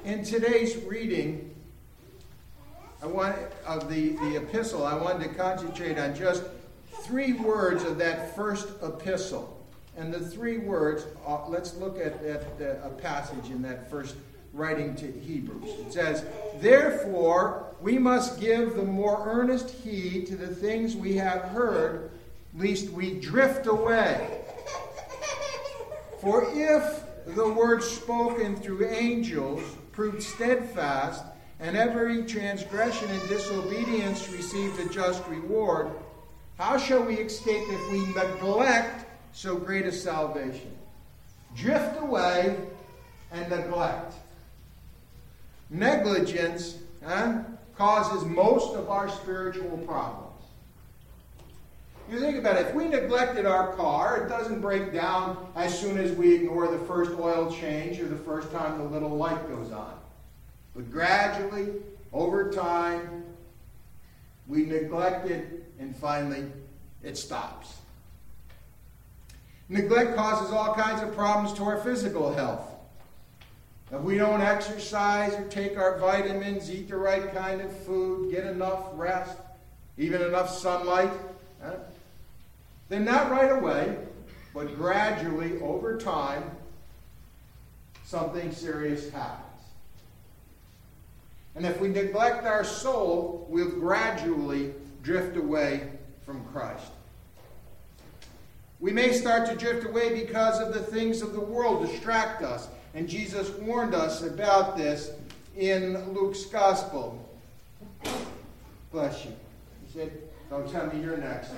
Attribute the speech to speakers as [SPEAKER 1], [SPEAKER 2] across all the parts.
[SPEAKER 1] In today's reading of the epistle, I wanted to concentrate on just 3 words of that first epistle. And the 3 words, let's look at a passage in that first writing to Hebrews. It says, "Therefore, we must give the more earnest heed to the things we have heard, lest we drift away. For if the word spoken through angels proved steadfast, and every transgression and disobedience received a just reward, how shall we escape if we neglect so great a salvation?" Drift away and neglect. Negligence causes most of our spiritual problems. You think about it, if we neglected our car, it doesn't break down as soon as we ignore the first oil change or the first time the little light goes on. But gradually, over time, we neglect it and finally it stops. Neglect causes all kinds of problems to our physical health. If we don't exercise or take our vitamins, eat the right kind of food, get enough rest, even enough sunlight, then not right away, but gradually, over time, something serious happens. And if we neglect our soul, we'll gradually drift away from Christ. We may start to drift away because of the things of the world distract us. And Jesus warned us about this in Luke's Gospel. Bless you. He said, "Don't tell me you're next."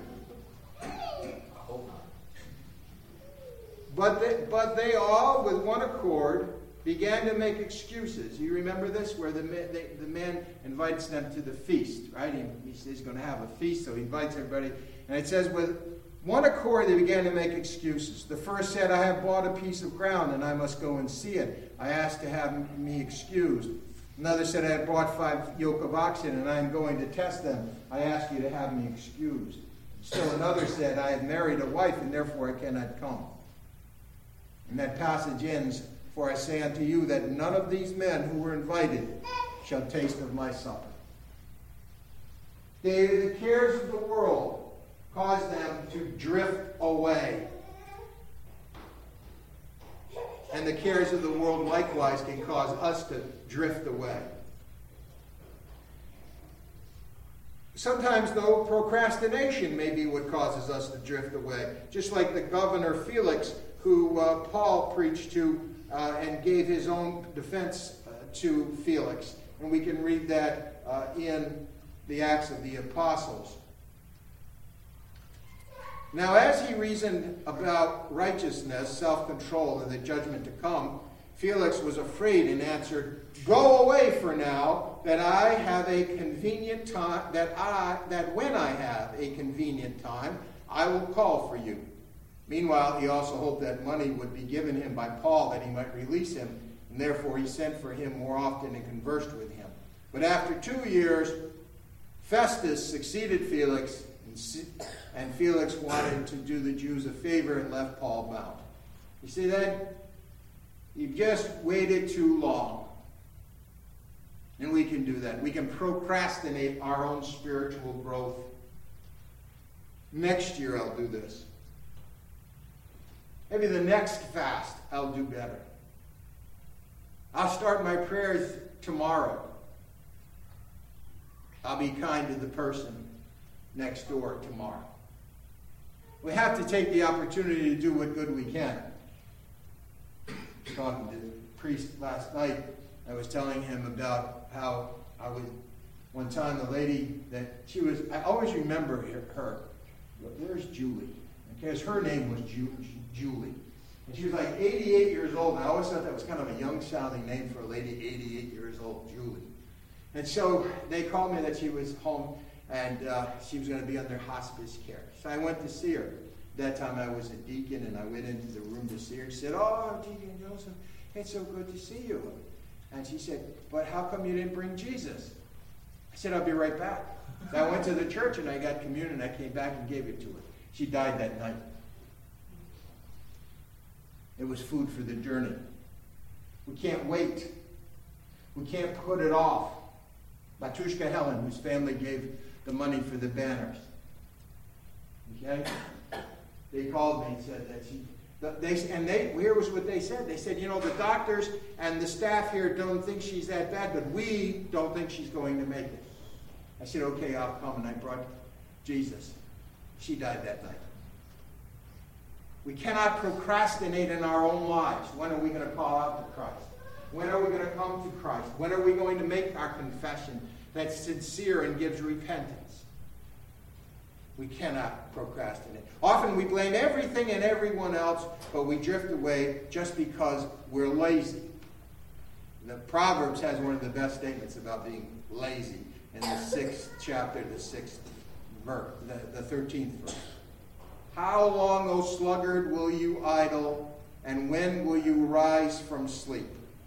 [SPEAKER 1] But they all, with one accord, began to make excuses. You remember this? Where the man invites them to the feast, right? He says he's going to have a feast, so he invites everybody. And it says, with one accord, they began to make excuses. The first said, "I have bought a piece of ground, and I must go and see it. I ask to have me excused." Another said, "I have bought 5 yoke of oxen, and I am going to test them. I ask you to have me excused." Still another said, "I have married a wife, and therefore I cannot come." And that passage ends, "For I say unto you that none of these men who were invited shall taste of my supper." The cares of the world cause them to drift away. And the cares of the world likewise can cause us to drift away. Sometimes, though, procrastination may be what causes us to drift away. Just like the governor Felix, who Paul preached to and gave his own defense to Felix. And we can read that in the Acts of the Apostles. Now, as he reasoned about righteousness, self-control, and the judgment to come, Felix was afraid and answered, "Go away for now, that I have a convenient time. That when I have a convenient time, I will call for you." Meanwhile, he also hoped that money would be given him by Paul that he might release him, and therefore he sent for him more often and conversed with him. But after 2 years, Festus succeeded Felix, and Felix wanted to do the Jews a favor and left Paul bound. You see that? You've just waited too long. And we can do that. We can procrastinate our own spiritual growth. Next year I'll do this. Maybe the next fast I'll do better. I'll start my prayers tomorrow. I'll be kind to the person next door tomorrow. We have to take the opportunity to do what good we can. Talking to the priest last night, I was telling him about how one time the lady that she was, I always remember her. There's Julie, because her name was Julie. And she was like 88 years old, and I always thought that was kind of a young-sounding name for a lady 88 years old, Julie. And so they called me that she was home, and she was going to be under hospice care. So I went to see her. That time I was a deacon, and I went into the room to see her. She said, "Oh, Deacon Joseph, it's so good to see you." And she said, "But how come you didn't bring Jesus?" I said, "I'll be right back." So I went to the church, and I got communion, and I came back and gave it to her. She died that night. It was food for the journey. We can't wait We can't put it off. Matushka Helen, whose family gave the money for the banners. Okay? They called me and said that here was what they said. They said, the doctors and the staff here don't think she's that bad, but we don't think she's going to make it. I said, okay, I'll come. And I brought Jesus. She died that night. We cannot procrastinate in our own lives. When are we going to call out to Christ? When are we going to come to Christ? When are we going to make our confession that's sincere and gives repentance? We cannot procrastinate. Often we blame everything and everyone else, but we drift away just because we're lazy. The Proverbs has one of the best statements about being lazy in the 6th chapter, the 6th verse, the 13th verse. How long, O sluggard, will you idle, and when will you rise from sleep?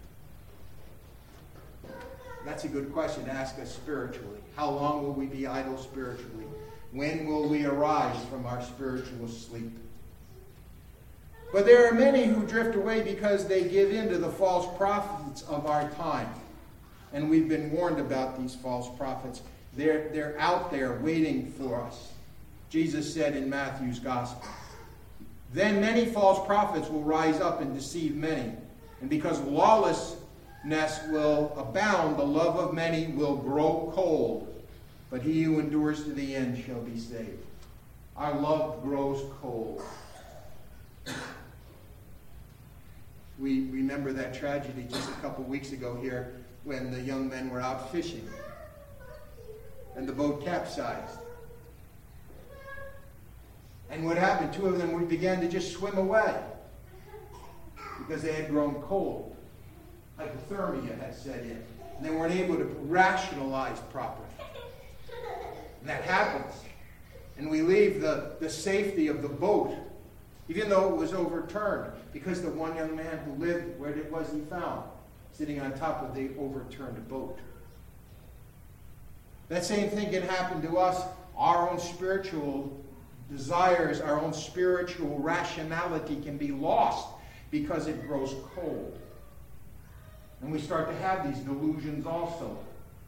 [SPEAKER 1] That's a good question to ask us spiritually. How long will we be idle spiritually? When will we arise from our spiritual sleep? But there are many who drift away because they give in to the false prophets of our time. And we've been warned about these false prophets. They're out there waiting for us. Jesus said in Matthew's gospel, then many false prophets will rise up and deceive many. And because lawlessness will abound, the love of many will grow cold. But he who endures to the end shall be saved. Our love grows cold. We remember that tragedy just a couple weeks ago here when the young men were out fishing and the boat capsized. And what happened? Two of them began to just swim away because they had grown cold. Hypothermia had set in. And they weren't able to rationalize properly. And that happens. And we leave the safety of the boat, even though it was overturned, because the one young man who lived where it was he found, sitting on top of the overturned boat. That same thing can happen to us. Our own spiritual desires, our own spiritual rationality can be lost because it grows cold. And we start to have these delusions also.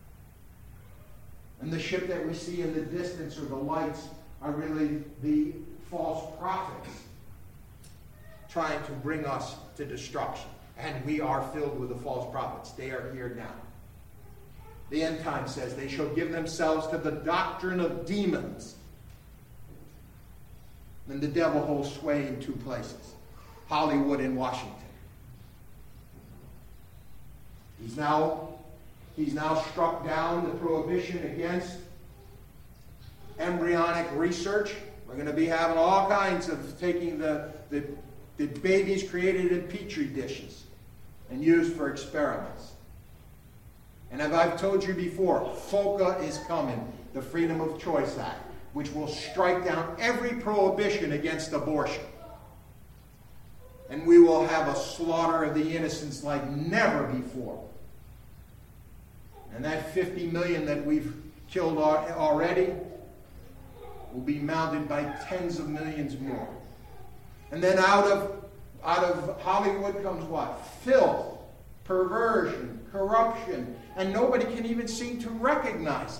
[SPEAKER 1] And the ship that we see in the distance or the lights are really the false prophets trying to bring us to destruction. And we are filled with the false prophets. They are here now. The end time says they shall give themselves to the doctrine of demons. And the devil holds sway in two places, Hollywood and Washington. He's now struck down the prohibition against embryonic research. We're going to be having all kinds of taking the babies created in petri dishes and used for experiments. And as I've told you before, FOCA is coming, the Freedom of Choice Act, which will strike down every prohibition against abortion. And we will have a slaughter of the innocents like never before. And that 50 million that we've killed already will be mounted by tens of millions more. And then out of Hollywood comes what? Filth, perversion, corruption, and nobody can even seem to recognize it.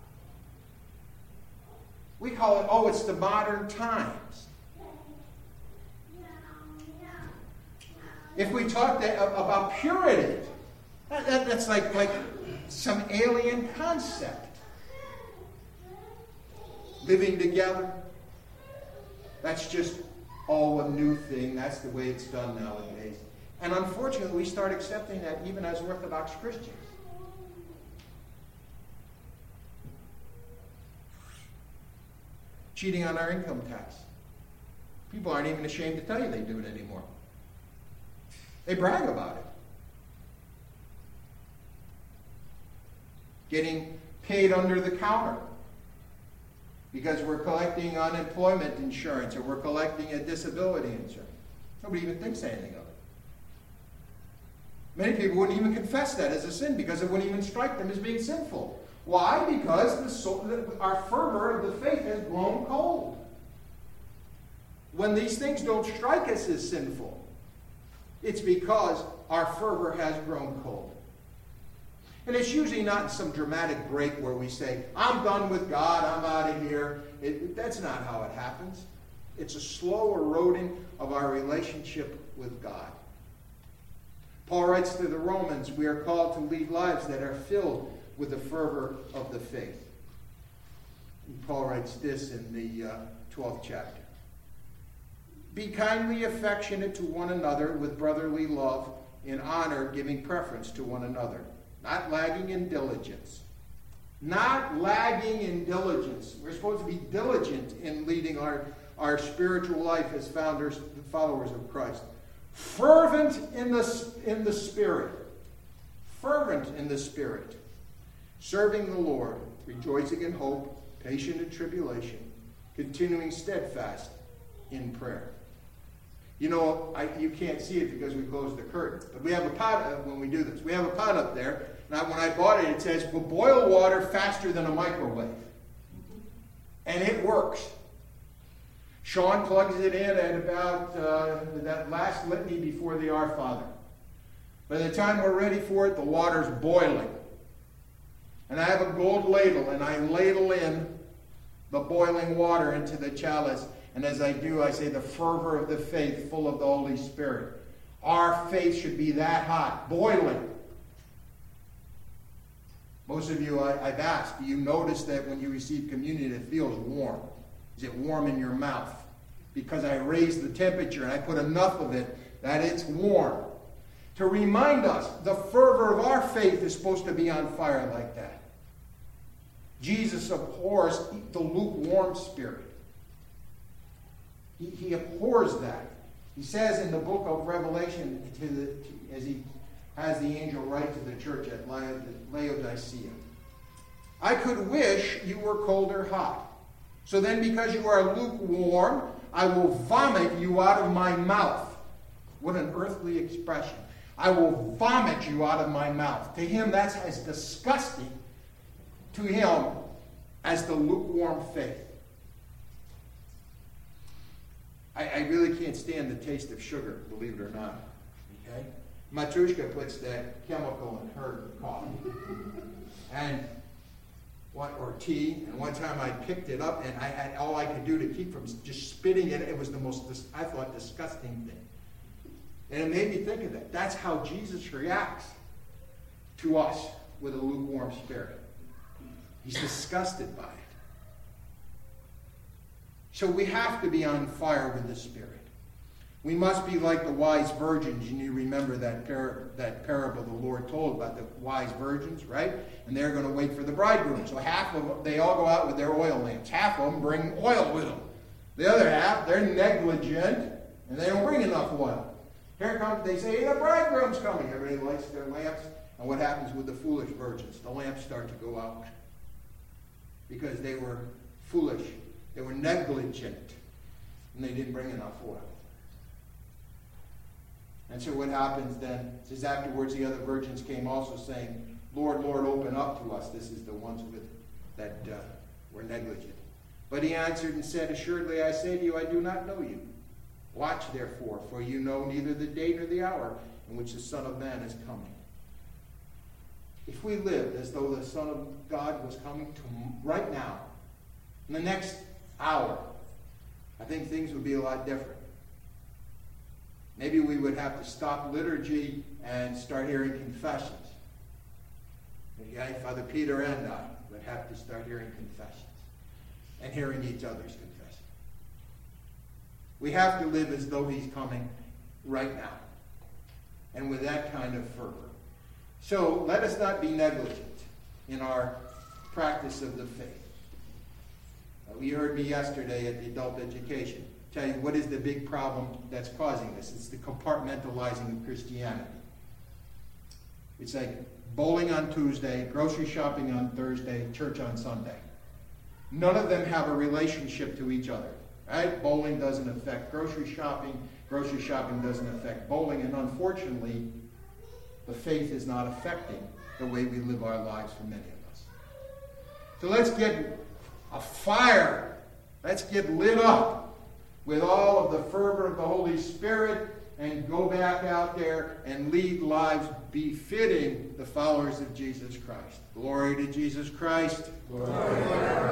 [SPEAKER 1] We call it, it's the modern times. If we talk about purity, that's like some alien concept. Living together, that's just a new thing. That's the way it's done nowadays. And unfortunately, we start accepting that even as Orthodox Christians. Cheating on our income tax. People aren't even ashamed to tell you they do it anymore. They brag about it. Getting paid under the counter because we're collecting unemployment insurance or we're collecting a disability insurance. Nobody even thinks anything of it. Many people wouldn't even confess that as a sin because it wouldn't even strike them as being sinful. Why? Because our fervor of the faith has grown cold. When these things don't strike us as sinful, it's because our fervor has grown cold. And it's usually not in some dramatic break where we say, I'm done with God, I'm out of here. That's not how it happens. It's a slow eroding of our relationship with God. Paul writes to the Romans, we are called to lead lives that are filled with the fervor of the faith. And Paul writes this in the 12th chapter. Be kindly affectionate to one another with brotherly love, in honor, giving preference to one another. Not lagging in diligence. Not lagging in diligence. We're supposed to be diligent in leading our spiritual life as followers of Christ. Fervent in the Spirit. Fervent in the Spirit. Serving the Lord, rejoicing in hope, patient in tribulation, continuing steadfast in prayer. You know, you can't see it because we closed the curtain. But we have a pot when we do this. We have a pot up there. Now, when I bought it, it says, will boil water faster than a microwave. And it works. Sean plugs it in at about that last litany before the Our Father. By the time we're ready for it, the water's boiling. And I have a gold ladle, and I ladle in the boiling water into the chalice. And as I do, I say the fervor of the faith, full of the Holy Spirit. Our faith should be that hot, boiling. Most of you, I've asked, do you notice that when you receive communion, it feels warm? Is it warm in your mouth? Because I raised the temperature and I put enough of it that it's warm. To remind us, the fervor of our faith is supposed to be on fire like that. Jesus abhors the lukewarm spirit. He abhors that. He says in the book of Revelation, as he has the angel write to the church at Laodicea, I could wish you were cold or hot. So then because you are lukewarm, I will vomit you out of my mouth. What an earthly expression. I will vomit you out of my mouth. To him, that's as disgusting to him as the lukewarm faith. I really can't stand the taste of sugar, believe it or not. Okay? Matrushka puts that chemical in her coffee. Or tea. And one time I picked it up, and I had all I could do to keep from just spitting it. It was the most, I thought, disgusting thing. And it made me think of that. That's how Jesus reacts to us with a lukewarm spirit. He's disgusted by it. So we have to be on fire with the Spirit. We must be like the wise virgins. And you remember that parable the Lord told about the wise virgins, right? And they're going to wait for the bridegroom. So half of them, they all go out with their oil lamps. Half of them bring oil with them. The other half, they're negligent, and they don't bring enough oil. Here comes, they say, hey, the bridegroom's coming. Everybody lights their lamps. And what happens with the foolish virgins? The lamps start to go out. Because they were foolish. They were negligent. And they didn't bring enough oil. And so what happens then? It says afterwards the other virgins came also saying, Lord, Lord, open up to us. This is the ones that were negligent. But he answered and said, assuredly I say to you, I do not know you. Watch therefore, for you know neither the day nor the hour in which the Son of Man is coming. If we lived as though the Son of God was coming to right now, in the next hour, I think things would be a lot different. Maybe we would have to stop liturgy and start hearing confessions. Okay? Father Peter and I would have to start hearing confessions and hearing each other's confessions. We have to live as though he's coming right now and with that kind of fervor. So let us not be negligent in our practice of the faith. You heard me yesterday at the adult education tell you what is the big problem that's causing this. It's the compartmentalizing of Christianity. It's like bowling on Tuesday, grocery shopping on Thursday, church on Sunday. None of them have a relationship to each other. Right? Bowling doesn't affect grocery shopping doesn't affect bowling, and unfortunately, the faith is not affecting the way we live our lives for many of us. So let's get a fire. Let's get lit up with all of the fervor of the Holy Spirit and go back out there and lead lives befitting the followers of Jesus Christ. Glory to Jesus Christ.
[SPEAKER 2] Glory.